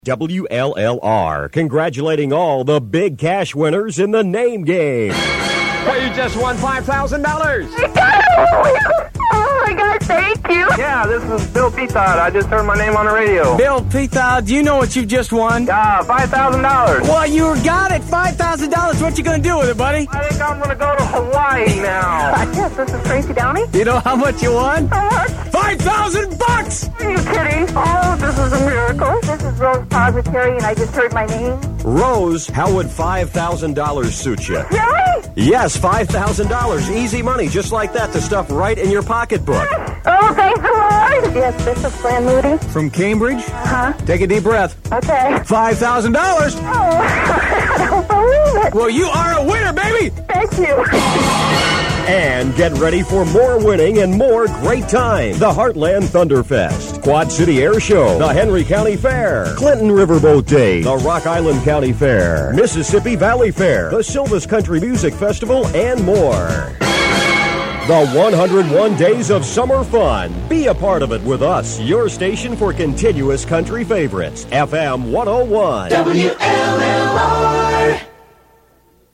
WLLR, congratulating all the big cash winners in the name game. Well, you just won $5,000. Oh my God, thank you. Yeah, this is Bill Petod. I just heard my name on the radio. Bill Petod, do you know what you've just won? Yeah, $5,000. Well, you got it, $5,000. What you gonna do with it, buddy? I think I'm gonna go to Hawaii now. Yes, this is Tracy Downey. You know how much you won? How much? $5,000! Are you kidding? Oh, this is a miracle. This is Rose Positary, and I just heard my name. Rose, how would $5,000 suit you? Really? Yes, $5,000. Easy money, just like that, to stuff right in your pocketbook. Oh, thanks a lot. Yes, this is Fran Moody. From Cambridge? Uh-huh. Take a deep breath. Okay. $5,000. Oh, I don't believe it. Well, you are a winner, baby! Thank you. And get ready for more winning and more great time. The Heartland Thunderfest, Quad City Air Show, the Henry County Fair, Clinton Riverboat Day, the Rock Island County Fair, Mississippi Valley Fair, the Silvis Country Music Festival, and more. The 101 Days of Summer Fun. Be a part of it with us, your station for continuous country favorites. FM 101. WLLR.